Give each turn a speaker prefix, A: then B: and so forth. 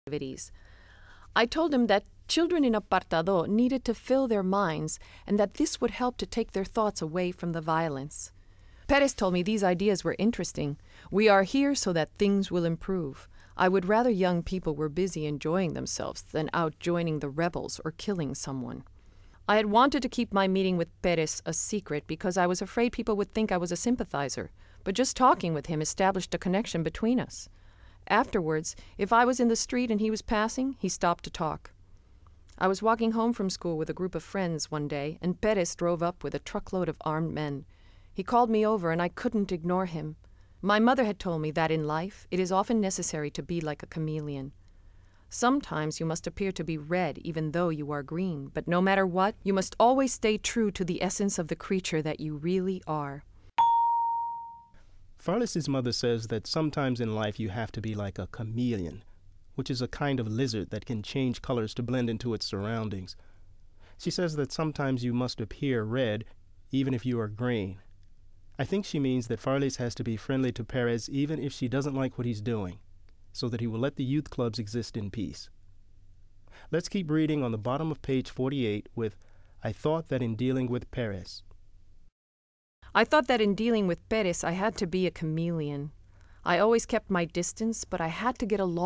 A: activities. I told him that children in Apartado needed to fill their minds and that this would help to take their thoughts away from the violence. Perez told me these ideas were interesting. We are here so that things will improve. I would rather young people were busy enjoying themselves than out joining the rebels or killing someone. I had wanted to keep my meeting with Perez a secret because I was afraid people would think I was a sympathizer, but just talking with him established a connection between us. Afterwards, if I was in the street and he was passing, he stopped to talk. I was walking home from school with a group of friends one day, and Perez drove up with a truckload of armed men. He called me over, and I couldn't ignore him. My mother had told me that in life, it is often necessary to be like a chameleon. Sometimes you must appear to be red even though you are green, but no matter what, you must always stay true to the essence of the creature that you really are.
B: Farley's mother says that sometimes in life you have to be like a chameleon, which is a kind of lizard that can change colors to blend into its surroundings. She says that sometimes you must appear red even if you are green. I think she means that Farley has to be friendly to Perez even if she doesn't like what he's doing, so that he will let the youth clubs exist in peace. Let's keep reading on the bottom of page 48 with, I thought that in dealing with Perez.
A: I thought that in dealing with Perez, I had to be a chameleon. I always kept my distance, but I had to get along